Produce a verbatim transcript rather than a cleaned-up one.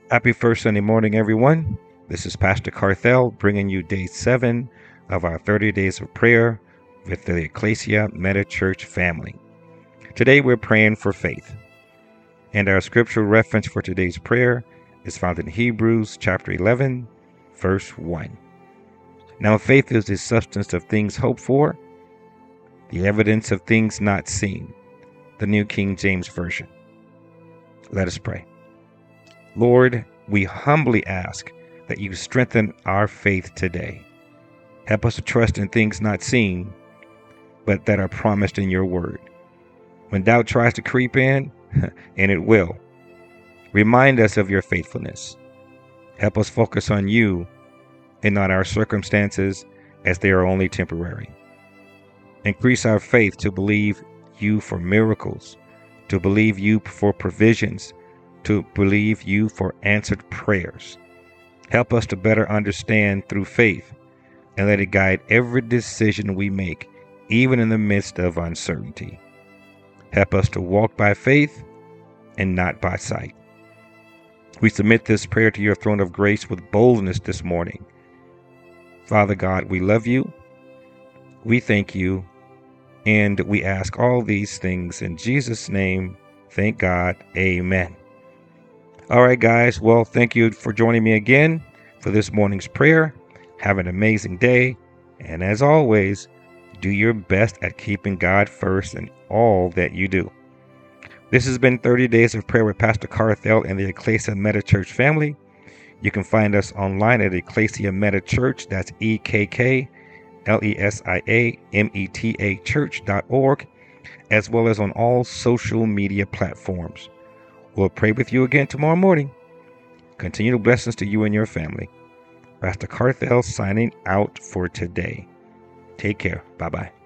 Happy first Sunday morning, everyone. This is Pastor Carthel bringing you day seven of our thirty days of prayer with the Ecclesia Meta Church family. Today we're praying for faith. And our scriptural reference for today's prayer is found in Hebrews chapter eleven, verse one. Now faith is the substance of things hoped for, the evidence of things not seen. The New King James Version. Let us pray. Lord, we humbly ask that you strengthen our faith today. Help us to trust in things not seen, but that are promised in your word. When doubt tries to creep in, and it will, remind us of your faithfulness. Help us focus on you and not our circumstances, as they are only temporary. Increase our faith to believe you for miracles, to believe you for provisions, to believe you for answered prayers. Help us to better understand through faith and let it guide every decision we make, even in the midst of uncertainty. Help us to walk by faith and not by sight. We submit this prayer to your throne of grace with boldness this morning. Father God, we love you. We thank you. And we ask all these things in Jesus' name. Thank God. Amen. All right, guys. Well, thank you for joining me again for this morning's prayer. Have an amazing day. And as always, do your best at keeping God first in all that you do. This has been thirty Days of Prayer with Pastor Carthel and the Ecclesia Meta Church family. You can find us online at Ecclesia Meta Church. That's E K K L E S I A M E T A church dot org, as well as on all social media platforms. We'll pray with you again tomorrow morning. Continual blessings to you and your family. Pastor Carthel signing out for today. Take care. Bye-bye.